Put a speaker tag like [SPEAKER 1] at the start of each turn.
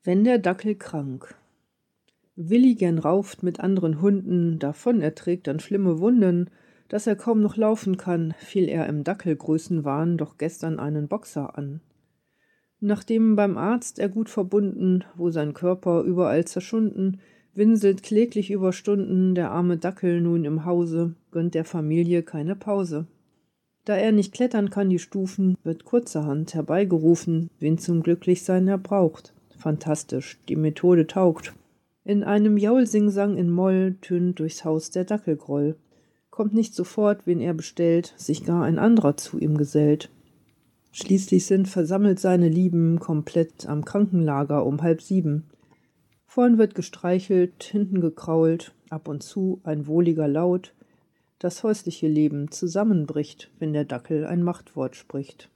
[SPEAKER 1] Wenn der Dackel krank. Willi gern rauft mit anderen Hunden, davon er trägt dann schlimme Wunden, dass er kaum noch laufen kann, fiel er im Dackelgrößenwahn doch gestern einen Boxer an. Nachdem beim Arzt er gut verbunden, wo sein Körper überall zerschunden, winselt kläglich über Stunden der arme Dackel nun im Hause, gönnt der Familie keine Pause. Da er nicht klettern kann die Stufen, wird kurzerhand herbeigerufen, wen zum Glücklichsein er braucht. Fantastisch, die Methode taugt. In einem Jaulsingsang in Moll tönt durchs Haus der Dackelgroll. Kommt nicht sofort, wen er bestellt, sich gar ein anderer zu ihm gesellt. Schließlich sind versammelt seine Lieben komplett am Krankenlager um 6:30. Vorn wird gestreichelt, hinten gekrault, ab und zu ein wohliger Laut. Das häusliche Leben zusammenbricht, wenn der Dackel ein Machtwort spricht.